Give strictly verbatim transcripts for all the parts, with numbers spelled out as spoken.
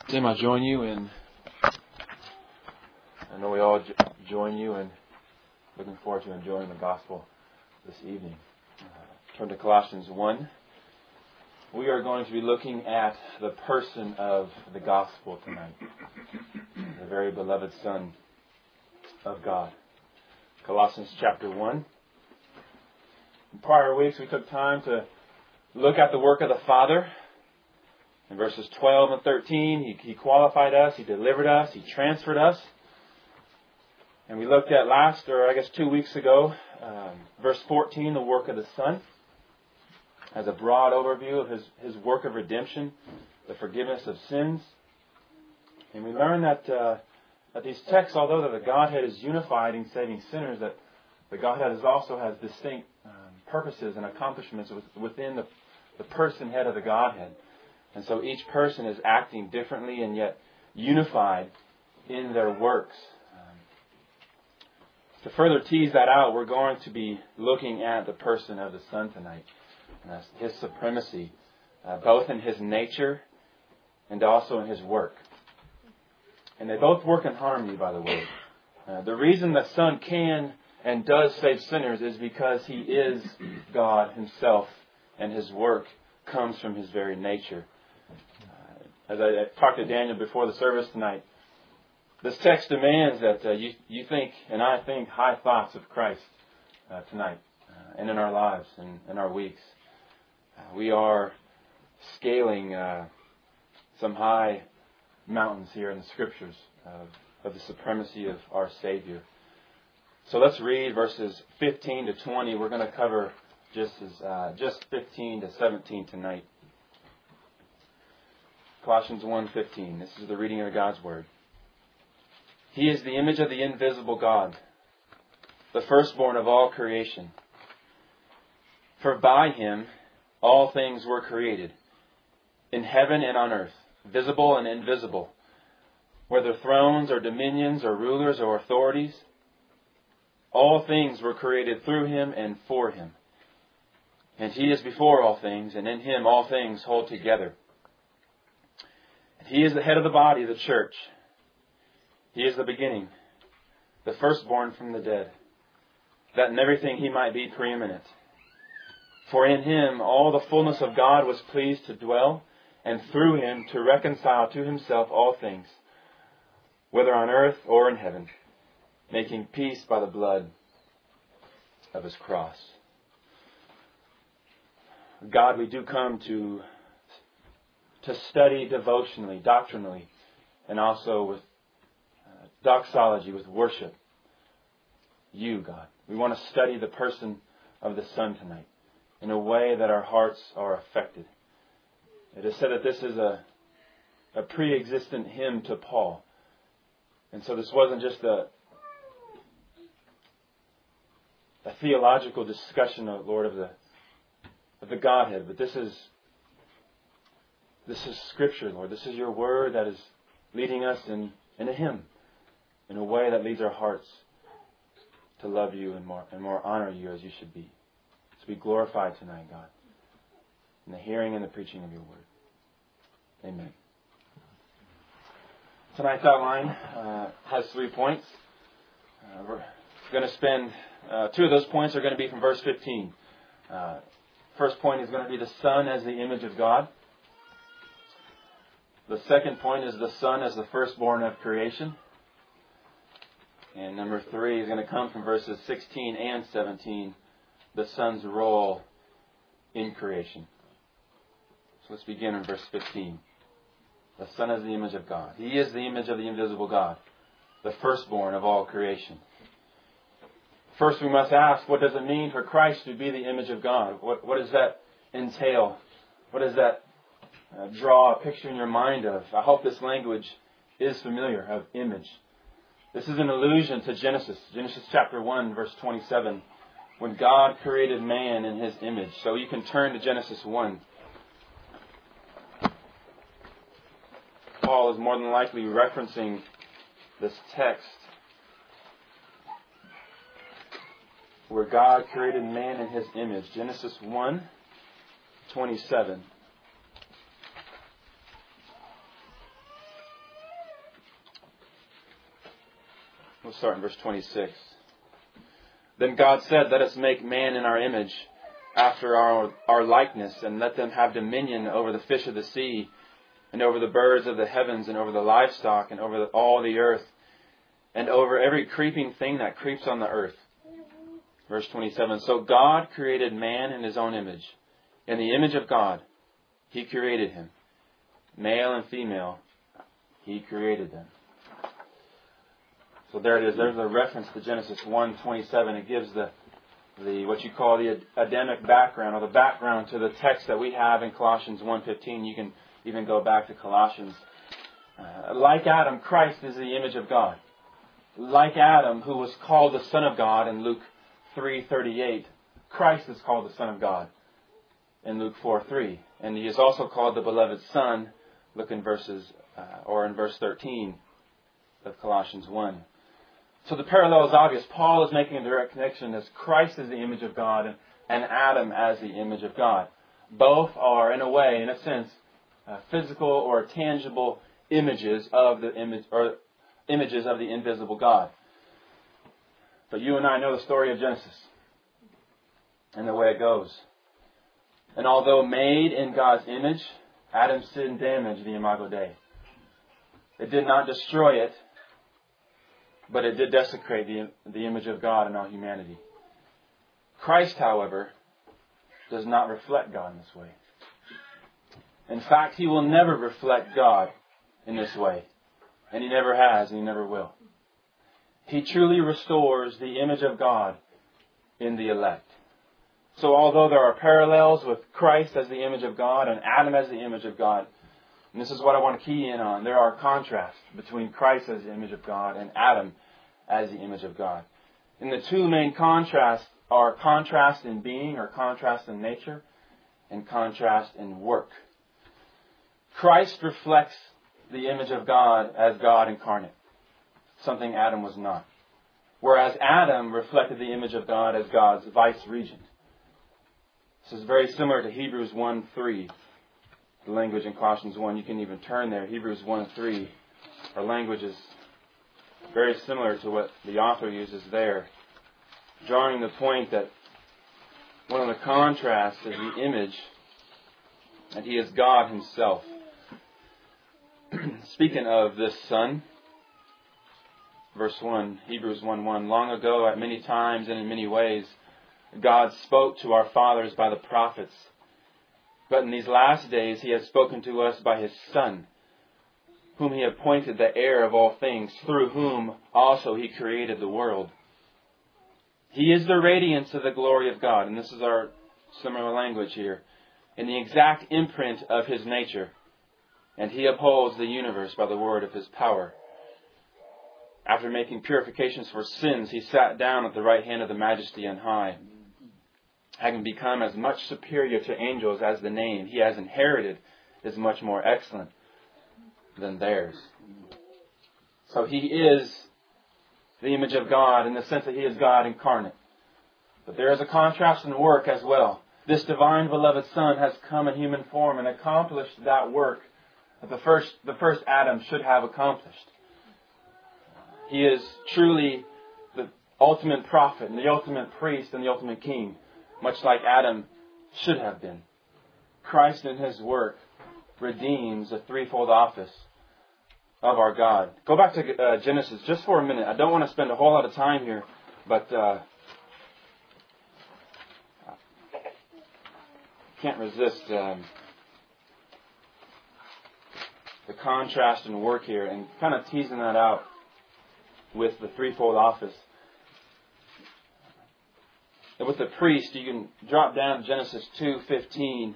Tim, I join you in, I know we all jo- join you in looking forward to enjoying the gospel this evening. Uh, turn to Colossians one. We are going to be looking at the person of the gospel tonight, the very beloved Son of God. Colossians chapter one. In prior weeks we took time to look at the work of the Father. In verses twelve and thirteen, he, he qualified us, He delivered us, He transferred us. And we looked at last, or I guess two weeks ago, um, verse fourteen, the work of the Son, as a broad overview of His, His work of redemption, the forgiveness of sins. And we learned that, uh, that these texts, although that the Godhead is unified in saving sinners, that the Godhead is also has distinct um, purposes and accomplishments within the, the person head of the Godhead. And so each person is acting differently and yet unified in their works. Um, to further tease that out, we're going to be looking at the person of the Son tonight. And that's His supremacy, uh, both in His nature and also in His work. And they both work in harmony, by the way. Uh, the reason the Son can and does save sinners is because He is God Himself, and His work comes from His very nature. As I talked to Daniel before the service tonight, this text demands that uh, you, you think and I think high thoughts of Christ uh, tonight uh, and in our lives and in our weeks. Uh, we are scaling uh, some high mountains here in the Scriptures of, of the supremacy of our Savior. So let's read verses fifteen to twenty. We're going to cover just as uh, just fifteen to seventeen tonight. Colossians one fifteen. This is the reading of God's Word. He is the image of the invisible God, the firstborn of all creation. For by Him all things were created, in heaven and on earth, visible and invisible, whether thrones or dominions or rulers or authorities. All things were created through Him and for Him. And He is before all things, and in Him all things hold together. He is the head of the body, the church. He is the beginning, the firstborn from the dead, that in everything He might be preeminent. For in Him all the fullness of God was pleased to dwell, and through Him to reconcile to Himself all things, whether on earth or in heaven, making peace by the blood of His cross. God, we do come to to study devotionally, doctrinally, and also with uh, doxology, with worship. You, God. We want to study the person of the Son tonight in a way that our hearts are affected. It is said that this is a, a pre-existent hymn to Paul. And so this wasn't just a, a theological discussion, of Lord, of the, of the Godhead, but this is This is Scripture, Lord. This is Your Word that is leading us in, in a hymn, in a way that leads our hearts to love You and more and more honor You as You should be. So be glorified tonight, God, in the hearing and the preaching of Your Word. Amen. Tonight's outline uh, has three points. Uh, we're going to spend, uh, two of those points are going to be from verse fifteen. Uh, first point is going to be the Son as the image of God. The second point is the Son as the firstborn of creation. And number three is going to come from verses sixteen and seventeen, the Son's role in creation. So let's begin in verse fifteen. The Son as the image of God. He is the image of the invisible God, the firstborn of all creation. First we must ask, what does it mean for Christ to be the image of God? What, what does that entail? What does that Uh, draw a picture in your mind of? I hope this language is familiar, of image. This is an allusion to Genesis. Genesis chapter one, verse twenty-seven, when God created man in His image. So you can turn to Genesis one. Paul is more than likely referencing this text where God created man in His image. Genesis one, twenty-seven. We'll start in verse twenty-six. Then God said, let us make man in our image, after our, our likeness, and let them have dominion over the fish of the sea, and over the birds of the heavens, and over the livestock, and over the, all the earth, and over every creeping thing that creeps on the earth. Verse twenty-seven. So God created man in His own image. In the image of God, He created him. Male and female, He created them. So there it is. There's a reference to Genesis one twenty-seven. It gives the, the what you call the Adamic background, or the background to the text that we have in Colossians one fifteen. You can even go back to Colossians. Uh, like Adam, Christ is the image of God. Like Adam, who was called the Son of God in Luke three thirty-eight, Christ is called the Son of God in Luke four three. And He is also called the Beloved Son. Look in verses, uh, or in verse thirteen of Colossians one. So the parallel is obvious. Paul is making a direct connection as Christ is the image of God and, and Adam as the image of God. Both are, in a way, in a sense, uh, physical or tangible images of the image, or images of the invisible God. But you and I know the story of Genesis and the way it goes. And although made in God's image, Adam's sin damaged the Imago Dei. It did not destroy it, but it did desecrate the, the image of God in all humanity. Christ, however, does not reflect God in this way. In fact, He will never reflect God in this way. And He never has, and He never will. He truly restores the image of God in the elect. So although there are parallels with Christ as the image of God and Adam as the image of God, and this is what I want to key in on, there are contrasts between Christ as the image of God and Adam as the image of God. And the two main contrasts are contrast in being, or contrast in nature, and contrast in work. Christ reflects the image of God as God incarnate, something Adam was not. Whereas Adam reflected the image of God as God's vice-regent. This is very similar to Hebrews one three. The language in Colossians one, you can even turn there. Hebrews one three. Our language is very similar to what the author uses there, drawing the point that one of the contrasts is the image, and He is God Himself. Speaking of this Son, verse one, Hebrews one one, long ago at many times and in many ways, God spoke to our fathers by the prophets. But in these last days He has spoken to us by His Son, whom He appointed the heir of all things, through whom also He created the world. He is the radiance of the glory of God, and this is our similar language here, in the exact imprint of His nature, and He upholds the universe by the word of His power. After making purifications for sins, He sat down at the right hand of the Majesty on high, having become as much superior to angels as the name He has inherited is much more excellent than theirs. So He is the image of God in the sense that He is God incarnate. But there is a contrast in work as well. This divine beloved Son has come in human form and accomplished that work that the first, the first Adam should have accomplished. He is truly the ultimate prophet and the ultimate priest and the ultimate king, much like Adam should have been. Christ in His work redeems the threefold office of our God. Go back to uh, Genesis just for a minute. I don't want to spend a whole lot of time here, but uh, can't resist um, the contrast in work here and kind of teasing that out with the threefold office. And with the priest, you can drop down to Genesis two fifteen.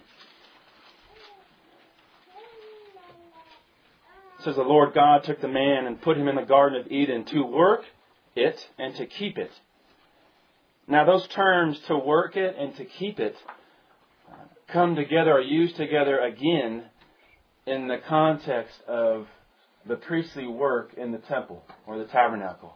It says, the Lord God took the man and put him in the Garden of Eden to work it and to keep it. Now those terms, to work it and to keep it, come together or used together again in the context of the priestly work in the temple or the tabernacle.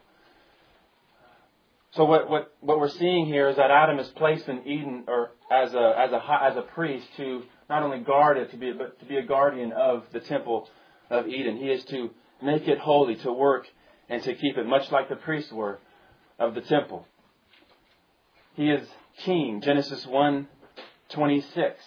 So what, what, what we're seeing here is that Adam is placed in Eden or as a as a as a priest to not only guard it, to be but to be a guardian of the temple of Eden. He is to make it holy, to work and to keep it, much like the priests were of the temple. He is king. Genesis one twenty-six.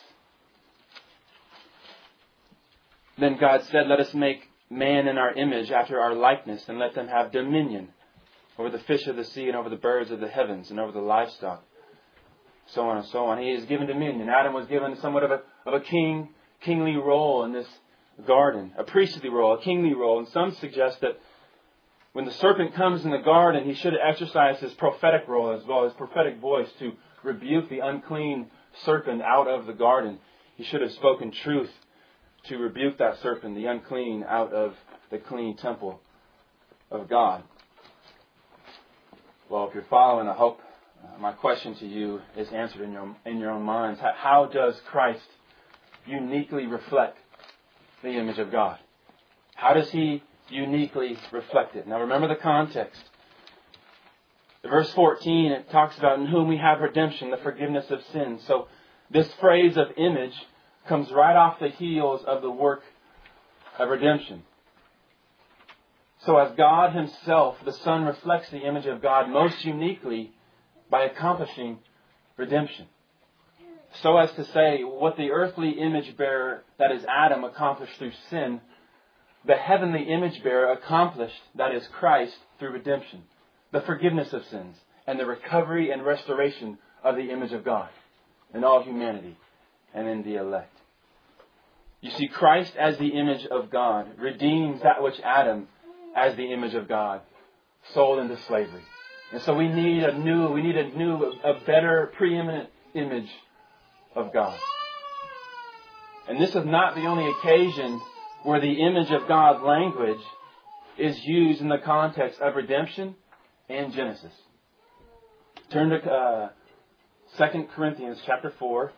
Then God said, let us make man in our image after our likeness, and let them have dominion over the fish of the sea and over the birds of the heavens and over the livestock, so on and so on. He is given dominion. Adam was given somewhat of a, of a king, kingly role in this garden, a priestly role, a kingly role. And some suggest that when the serpent comes in the garden, he should exercise his prophetic role as well, his prophetic voice to rebuke the unclean serpent out of the garden. He should have spoken truth to rebuke that serpent, the unclean, out of the clean temple of God. Well, if you're following, I hope uh, my question to you is answered in your in your own minds. How, how does Christ uniquely reflect the image of God? How does He uniquely reflect it? Now remember the context. Verse fourteen, it talks about in whom we have redemption, the forgiveness of sins. So this phrase of image comes right off the heels of the work of redemption. So as God Himself, the Son reflects the image of God most uniquely by accomplishing redemption. So as to say, what the earthly image bearer, that is Adam, accomplished through sin, the heavenly image bearer accomplished, that is Christ, through redemption, the forgiveness of sins, and the recovery and restoration of the image of God in all humanity and in the elect. You see, Christ as the image of God redeems that which Adam, as the image of God, sold into slavery. And so we need a new, we need a new, a better, preeminent image of God. And this is not the only occasion where the image of God language is used in the context of redemption and Genesis. Turn to uh, Second Corinthians chapter four.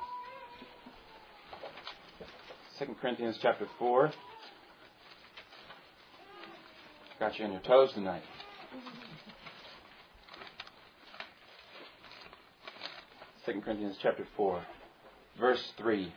Second Corinthians chapter four. Got you on your toes tonight. Second Corinthians chapter four, verse three.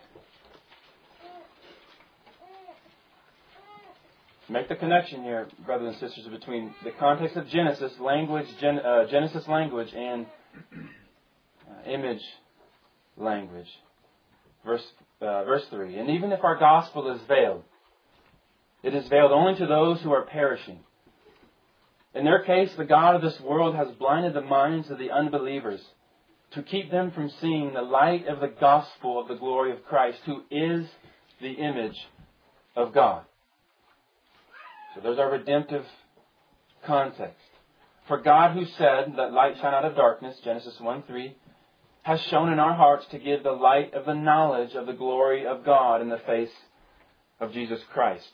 Make the connection here, brothers and sisters, between the context of Genesis language, gen, uh, Genesis language, and uh, image language. Verse uh, verse three. And even if our gospel is veiled, it is veiled only to those who are perishing. In their case, the God of this world has blinded the minds of the unbelievers to keep them from seeing the light of the gospel of the glory of Christ, who is the image of God. So there's our redemptive context. For God, who said, let light shine out of darkness, Genesis one three, has shone in our hearts to give the light of the knowledge of the glory of God in the face of Jesus Christ.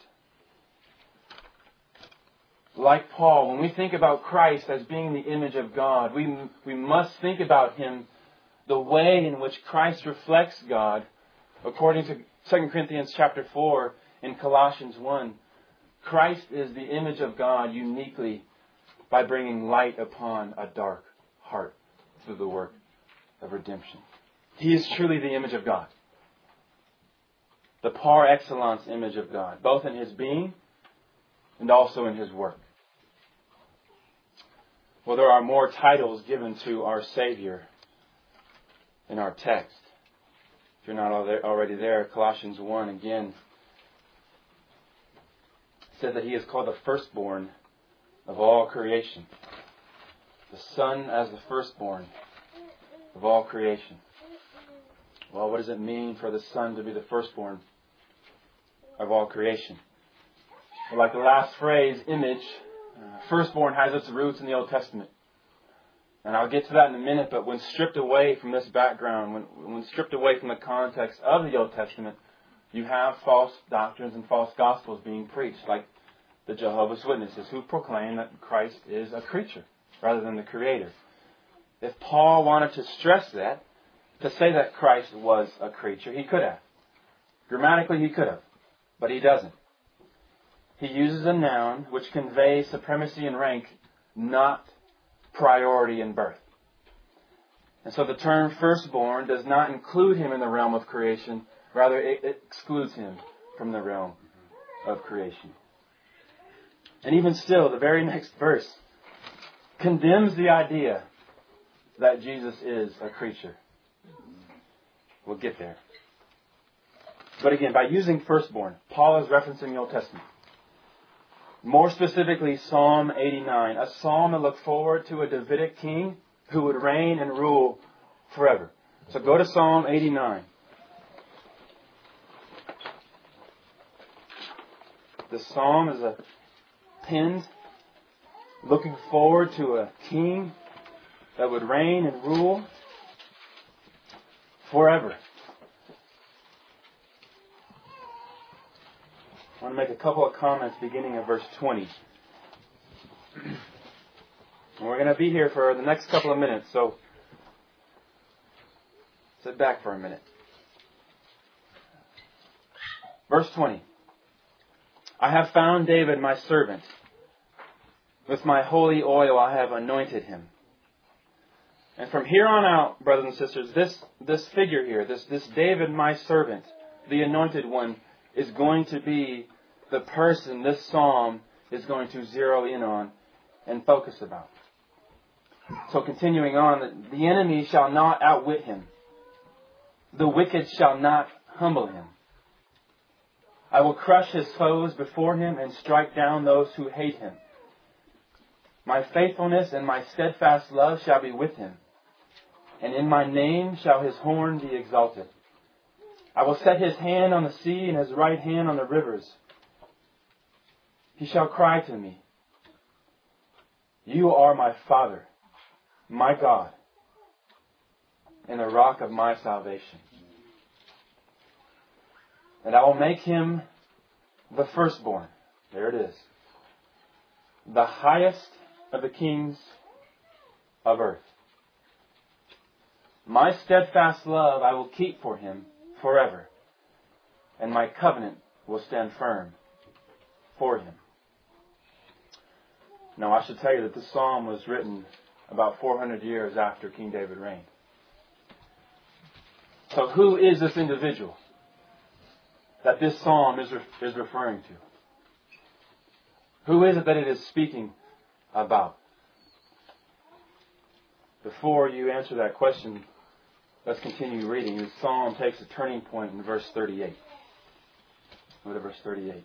Like Paul, when we think about Christ as being the image of God, we, we must think about Him the way in which Christ reflects God, according to Second Corinthians chapter four and Colossians one. Christ is the image of God uniquely by bringing light upon a dark heart through the work of redemption. He is truly the image of God. The par excellence image of God, both in His being and also in His work. Well, there are more titles given to our Savior in our text. If you're not already there, Colossians one again says that He is called the firstborn of all creation. The Son as the firstborn of all creation. Well, what does it mean for the Son to be the firstborn of all creation? Well, like the last phrase, image, uh, firstborn has its roots in the Old Testament. And I'll get to that in a minute, but when stripped away from this background, when, when stripped away from the context of the Old Testament, you have false doctrines and false gospels being preached, like the Jehovah's Witnesses, who proclaim that Christ is a creature rather than the Creator. If Paul wanted to stress that, to say that Christ was a creature, he could have. Grammatically, he could have, but he doesn't. He uses a noun which conveys supremacy in rank, not priority in birth. And so the term firstborn does not include him in the realm of creation. Rather, it excludes him from the realm of creation. And even still, the very next verse condemns the idea that Jesus is a creature. We'll get there. But again, by using firstborn, Paul is referencing the Old Testament. More specifically, Psalm eighty-nine, a psalm that looked forward to a Davidic king who would reign and rule forever. So go to Psalm eighty-nine. The psalm is a penned looking forward to a king that would reign and rule forever. I want to make a couple of comments beginning at verse twenty. And we're going to be here for the next couple of minutes, so sit back for a minute. Verse twenty. I have found David my servant. With my holy oil I have anointed him. And from here on out, brothers and sisters, this, this figure here, this, this David my servant, the anointed one, is going to be the person this psalm is going to zero in on and focus about. So continuing on, the enemy shall not outwit him. The wicked shall not humble him. I will crush his foes before him and strike down those who hate him. My faithfulness and my steadfast love shall be with him, and in my name shall his horn be exalted. I will set his hand on the sea and his right hand on the rivers. He shall cry to me, You are my Father, my God, and the rock of my salvation. And I will make him the firstborn. There it is. The highest of the kings of earth. My steadfast love I will keep for him forever, and my covenant will stand firm for him. Now I should tell you that this psalm was written about four hundred years after King David reigned. So who is this individual that this psalm is, re- is referring to? Who is it that it is speaking about? Before you answer that question, let's continue reading. The psalm takes a turning point in verse thirty-eight. Go to verse thirty-eight.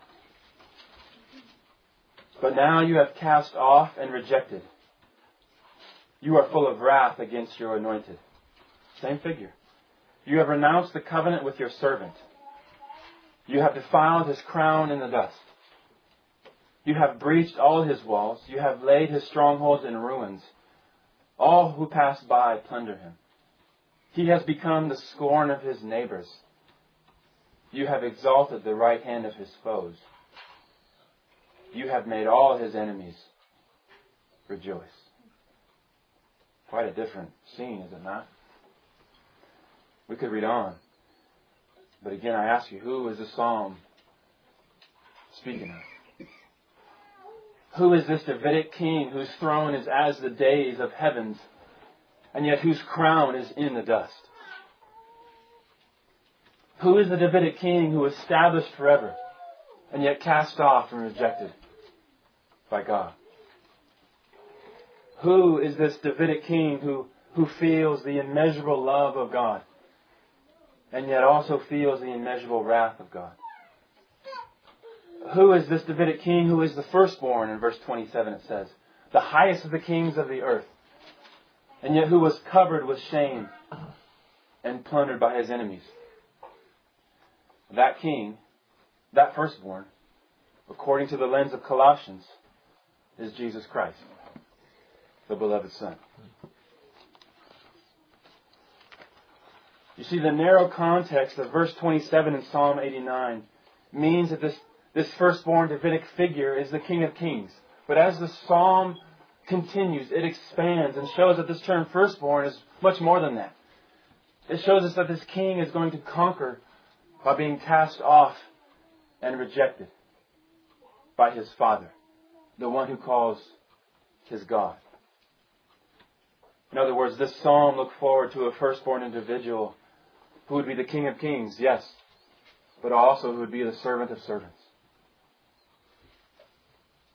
But now you have cast off and rejected. You are full of wrath against your anointed. Same figure. You have renounced the covenant with your servant. You have defiled his crown in the dust. You have breached all his walls. You have laid his strongholds in ruins. All who pass by plunder him. He has become the scorn of his neighbors. You have exalted the right hand of his foes. You have made all his enemies rejoice. Quite a different scene, is it not? We could read on. But again, I ask you, who is the psalm speaking of? Who is this Davidic king whose throne is as the days of heavens, and yet whose crown is in the dust? Who is the Davidic king who is established forever, and yet cast off and rejected by God? Who is this Davidic king who, who feels the immeasurable love of God, and yet also feels the immeasurable wrath of God? Who is this Davidic king who is the firstborn? In verse twenty-seven it says, the highest of the kings of the earth, and yet who was covered with shame and plundered by his enemies? That king, that firstborn, according to the lens of Colossians, is Jesus Christ, the beloved Son. You see, the narrow context of verse twenty-seven in Psalm eighty-nine means that this, this firstborn Davidic figure is the King of Kings. But as the psalm continues, it expands and shows that this term firstborn is much more than that. It shows us that this king is going to conquer by being cast off and rejected by his Father, the one who calls his God. In other words, this psalm looked forward to a firstborn individual who would be the King of Kings, yes, but also who would be the servant of servants.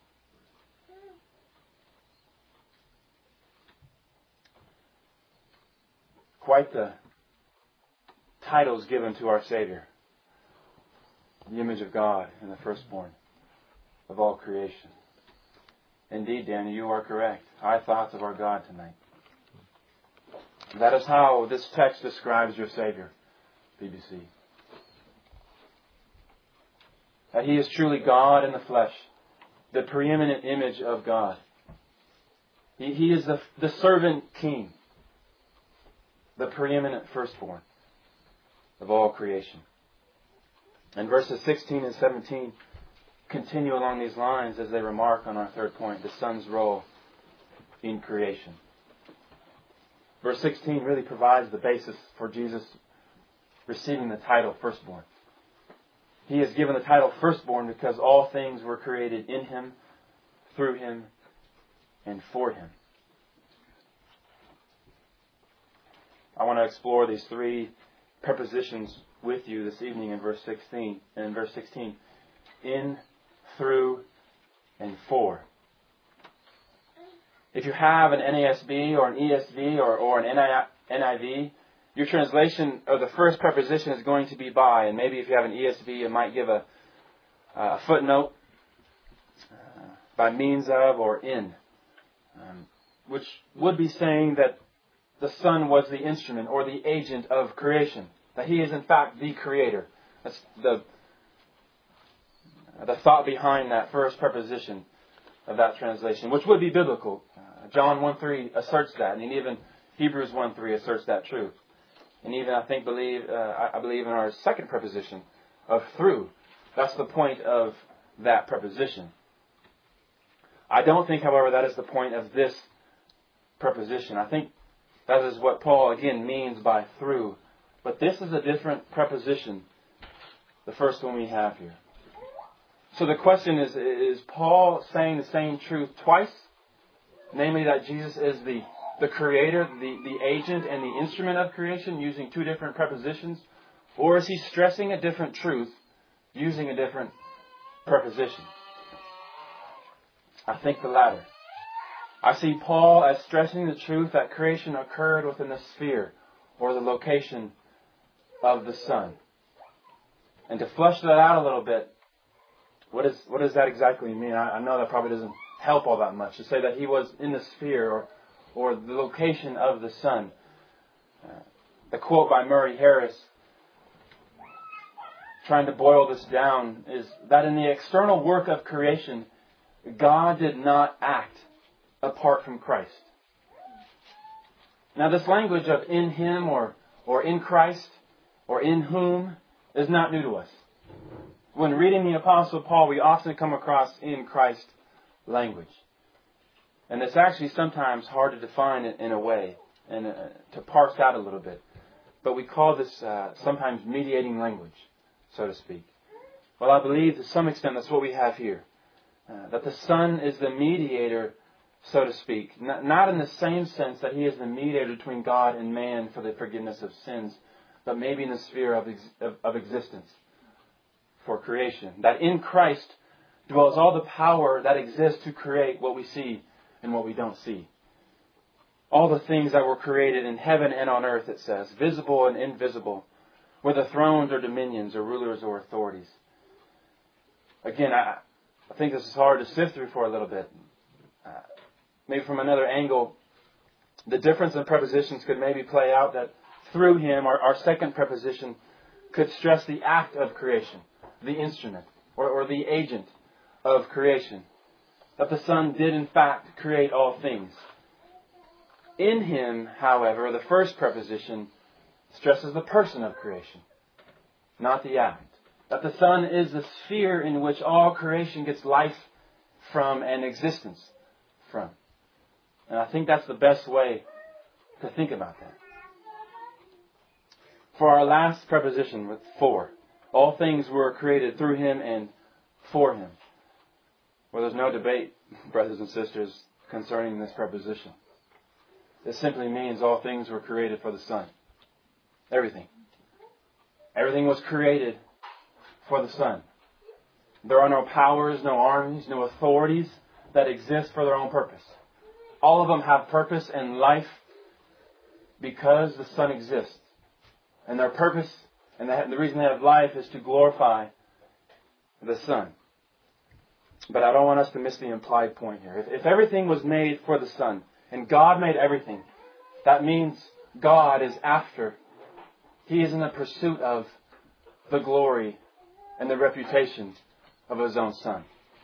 quite the titles given to our Savior. The image of God and the firstborn of all creation. Indeed, Danny, you are correct. High thoughts of our God tonight. That is how this text describes your Savior, B B C. That He is truly God in the flesh, the preeminent image of God. He, he is the, the servant king, the preeminent firstborn of all creation. And verses sixteen and seventeen continue along these lines as they remark on our third point, the Son's role in creation. Verse sixteen really provides the basis for Jesus receiving the title firstborn. He is given the title firstborn because all things were created in Him, through Him, and for Him. I want to explore these three prepositions with you this evening in verse sixteen. And in verse sixteen, in, through, and for. If you have an N A S B or an E S V or, or an N I V, your translation of the first preposition is going to be by. And maybe if you have an E S V, it might give a, a footnote uh, by means of or in, um, which would be saying that the Son was the instrument or the agent of creation. That He is in fact the Creator. That's the, the thought behind that first preposition of that translation, which would be biblical. Uh, John one three asserts that, and even Hebrews one three asserts that truth. And even I think believe uh, I, I believe in our second preposition of through. That's the point of that preposition. I don't think, however, that is the point of this preposition. I think that is what Paul again means by through. But this is a different preposition, the first one we have here. So the question is, is Paul saying the same truth twice? Namely that Jesus is the, the creator, the, the agent, and the instrument of creation using two different prepositions? Or is he stressing a different truth using a different preposition? I think the latter. I see Paul as stressing the truth that creation occurred within the sphere or the location of the Son. And to flesh that out a little bit, what is what does that exactly mean? I, I know that probably doesn't help all that much to say that He was in the sphere or or the location of the Son. Uh, the quote by Murray Harris, trying to boil this down, is that in the external work of creation, God did not act apart from Christ. Now this language of in Him or, or in Christ or in whom is not new to us. When reading the Apostle Paul, we often come across in Christ language. And it's actually sometimes hard to define it in a way and uh, to parse out a little bit. But we call this uh, sometimes mediating language, so to speak. Well, I believe to some extent that's what we have here. Uh, that the Son is the mediator, so to speak. N- not in the same sense that He is the mediator between God and man for the forgiveness of sins, but maybe in the sphere of, ex- of, of existence for creation. That in Christ dwells all the power that exists to create what we see and what we don't see. All the things that were created in heaven and on earth, it says, visible and invisible, whether thrones or dominions or rulers or authorities. Again, I, I think this is hard to sift through for a little bit. Uh, maybe from another angle, the difference in prepositions could maybe play out that through Him, our, our second preposition, could stress the act of creation, the instrument, or, or the agent of creation. That the Son did in fact create all things. In Him, however, the first preposition stresses the person of creation, not the act. That the Son is the sphere in which all creation gets life from and existence from. And I think that's the best way to think about that. For our last preposition with for, all things were created through Him and for Him. Well, there's no debate, brothers and sisters, concerning this preposition. It simply means all things were created for the Son. Everything. Everything was created for the Son. There are no powers, no armies, no authorities that exist for their own purpose. All of them have purpose and life because the Son exists. And their purpose and the reason they have life is to glorify the Son. But I don't want us to miss the implied point here. If, if everything was made for the Son, and God made everything, that means God is after. He is in the pursuit of the glory and the reputation of His own Son.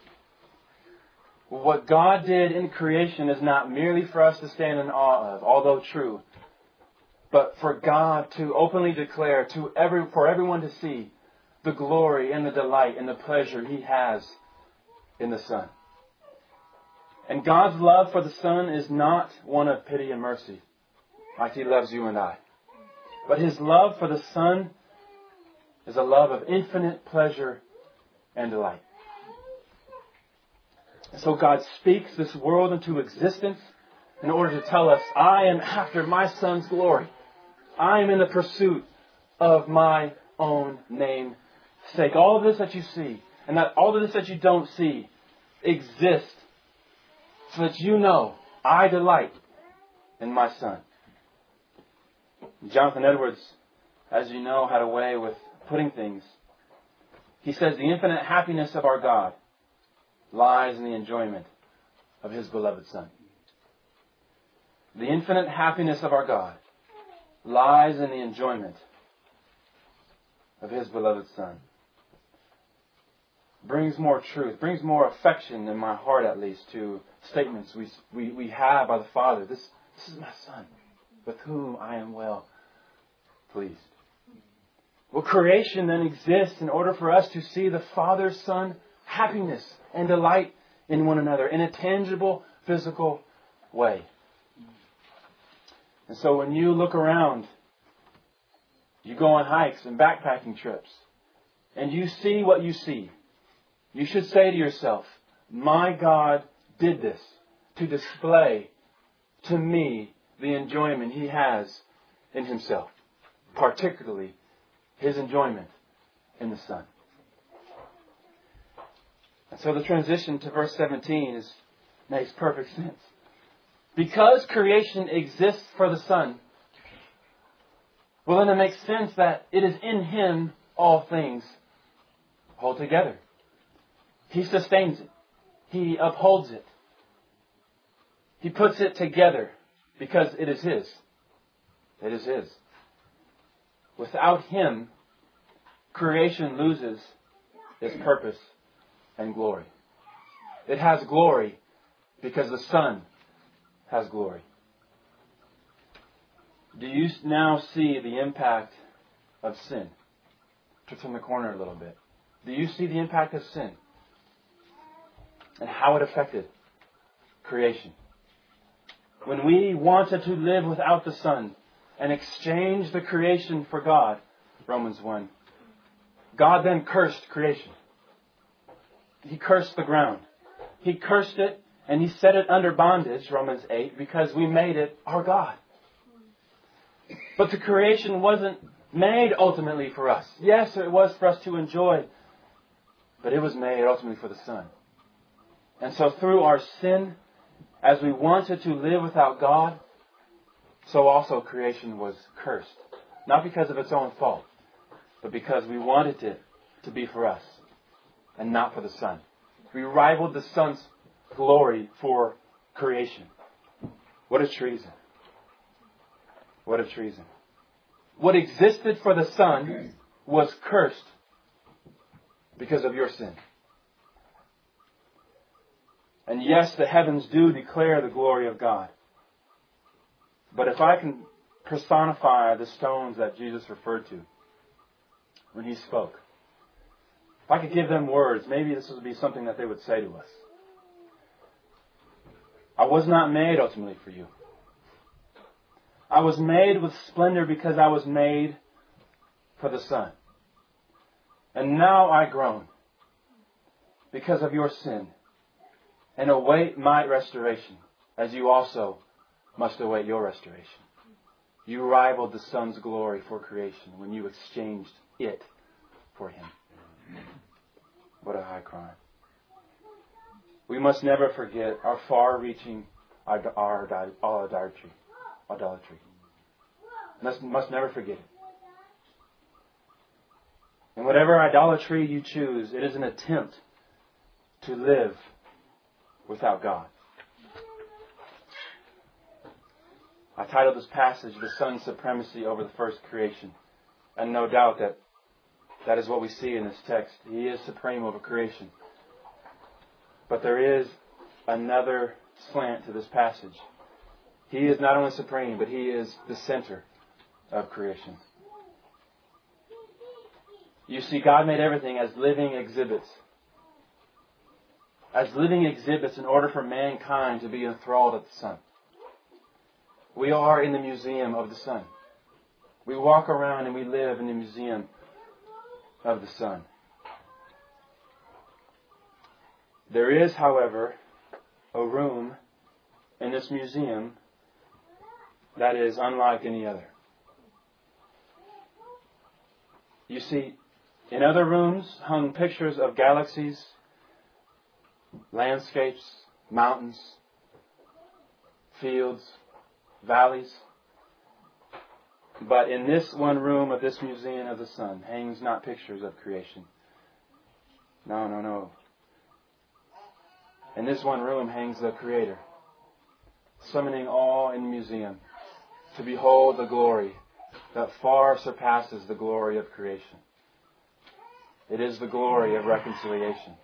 What God did in creation is not merely for us to stand in awe of, although true, but for God to openly declare to every, for everyone to see the glory and the delight and the pleasure He has in the Son. And God's love for the Son is not one of pity and mercy, like He loves you and I. But His love for the Son is a love of infinite pleasure and delight. And so God speaks this world into existence in order to tell us, I am after my Son's glory. I am in the pursuit of my own name's sake. All of this that you see, and that all of this that you don't see, exists so that you know I delight in my Son. Jonathan Edwards, as you know, had a way with putting things. He says the infinite happiness of our God lies in the enjoyment of His beloved Son. The infinite happiness of our God lies in the enjoyment of His beloved Son. Brings more truth, brings more affection in my heart, at least, to statements we we, we have by the Father. This, this is my Son, with whom I am well pleased. Well, creation then exists in order for us to see the Father-Son happiness and delight in one another in a tangible, physical way. And so when you look around, you go on hikes and backpacking trips, and you see what you see, you should say to yourself, my God did this to display to me the enjoyment He has in Himself, particularly His enjoyment in the Son. And so the transition to verse seventeen is, makes perfect sense. Because creation exists for the Son, well, then it makes sense that it is in Him all things hold together. He sustains it. He upholds it. He puts it together because it is His. It is His. Without Him, creation loses its purpose and glory. It has glory because the Son has glory. Do you now see the impact of sin? To turn the corner a little bit. Do you see the impact of sin? And how it affected creation? When we wanted to live without the Son and exchange the creation for God, Romans one, God then cursed creation. He cursed the ground. He cursed it and He set it under bondage, Romans eight, because we made it our God. But the creation wasn't made ultimately for us. Yes, it was for us to enjoy, but it was made ultimately for the Son. And so through our sin, as we wanted to live without God, so also creation was cursed. Not because of its own fault, but because we wanted it to be for us and not for the Son. We rivaled the Son's glory for creation. What a treason. What a treason. What existed for the Son was cursed because of your sin. And yes, the heavens do declare the glory of God. But if I can personify the stones that Jesus referred to when He spoke, if I could give them words, maybe this would be something that they would say to us. I was not made ultimately for you. I was made with splendor because I was made for the Son. And now I groan because of your sin and await my restoration, as you also must await your restoration. You rivaled the Son's glory for creation when you exchanged it for Him. What a high crime. We must never forget our far-reaching our, our, our idolatry. idolatry. Must, must never forget it. And whatever idolatry you choose, it is an attempt to live without God. I titled this passage, The Son's Supremacy Over the First Creation. And no doubt that that is what we see in this text. He is supreme over creation. But there is another slant to this passage. He is not only supreme, but He is the center of creation. You see, God made everything as living exhibits. As living exhibits in order for mankind to be enthralled at the sun. We are in the museum of the sun. We walk around and we live in the museum of the sun. There is, however, a room in this museum that is unlike any other. You see, in other rooms hung pictures of galaxies, landscapes, mountains, fields, valleys. But in this one room of this Museum of the Sun hangs not pictures of creation. No, no, no. In this one room hangs the Creator, summoning all in the museum to behold the glory that far surpasses the glory of creation. It is the glory of reconciliation.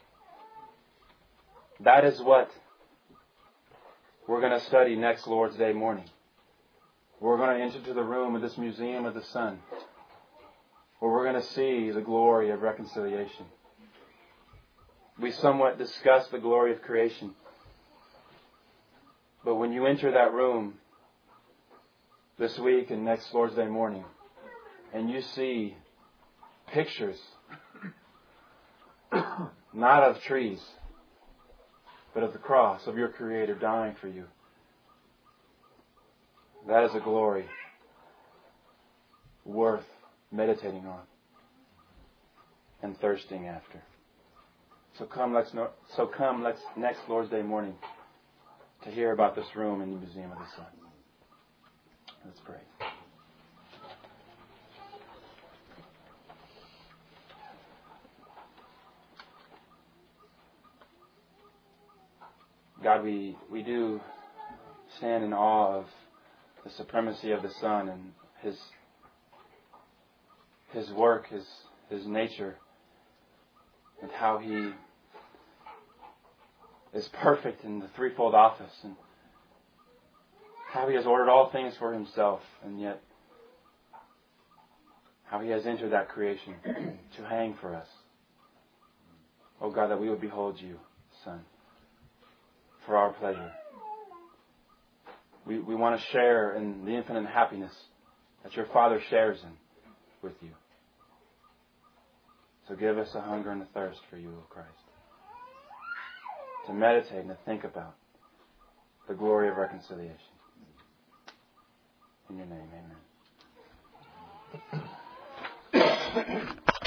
That is what we're going to study next Lord's Day morning. We're going to enter into the room of this Museum of the Sun, where we're going to see the glory of reconciliation. We somewhat discussed the glory of creation. But when you enter that room this week and next Lord's Day morning, and you see pictures, not of trees, but of the cross, of your Creator dying for you, that is a glory worth meditating on and thirsting after. So come, let's no, so come, let's next Lord's Day morning to hear about this room in the Museum of the Sun. Let's pray. God, we, we do stand in awe of the supremacy of the Son and His His work, His His nature, and how He is perfect in the threefold office, and how He has ordered all things for Himself, and yet how He has entered that creation to hang for us. Oh God, that we would behold You, Son, for our pleasure. We, we want to share in the infinite happiness that Your Father shares in with You. So give us a hunger and a thirst for You, O Christ. To meditate and to think about the glory of reconciliation. In Your name, amen.